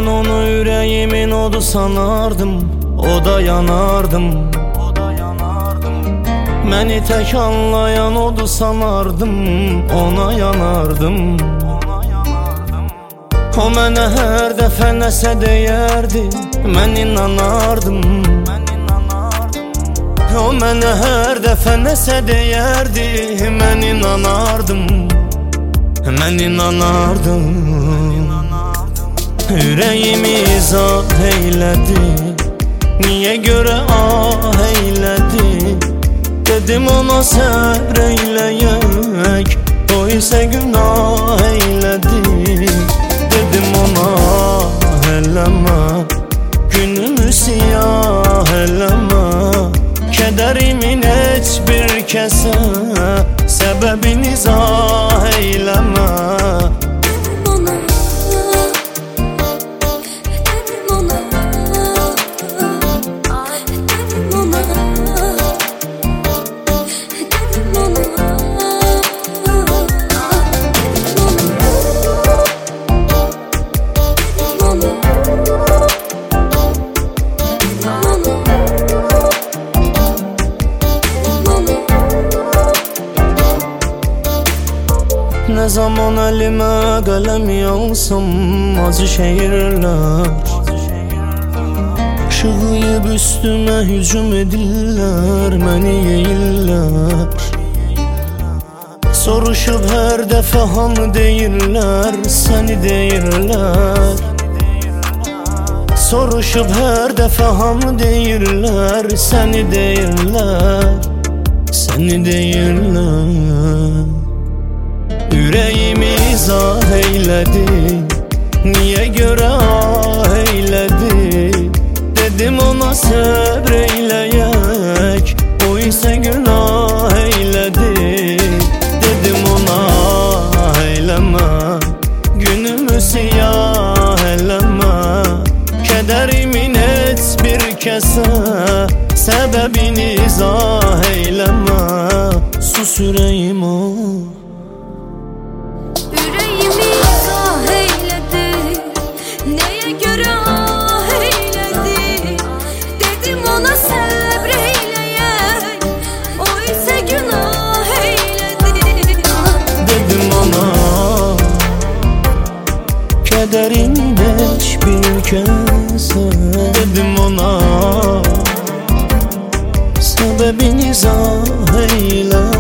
Ben onu yüreğimin odu sanardım, o da yanardım. Məni tek anlayan odu sanardım, ona yanardım. O mənə hər dəfə nəsə deyərdi, mən inanardım. O mənə hər dəfə nəsə deyərdi, mən inanardım. Mən inanardım. Ürəyimi izah eylədi, niyə görə ah eylədi? Dedim ona səbr eyləyək, o isə günah eylədi. Dedim ona eləmə, günümü siyah eləmə. Kədərimin heç bir kəsə səbəbini izah eyləmə. Ne zaman elime kalem alsam acı şehirler, şığıyıp üstüme hücum edirlər, məni yeyirlər. Soruşup her defa hamı deyirlər, səni deyirlər. Soruşup her defa hamı deyirlər, səni deyirlər. Səni deyirlər. Ürəyimi izah eylədi, niyə görə ah eylədi? Dedim ona səbr eyləyək, o isə günah eylədi. Dedim ona eyləmə, günümü siyah eləmə. Kədərimin heç bir kəsə səbəbini izah eyləmə. Sus ürəyim o. Yüreğimi izah eyledi, neye göre ah eyledi? Dedim ona səbr eyləyək, o isə günah eyledi. Dedim ona kədərin heç bir kəsə. Dedim ona səbəbini izah eylə.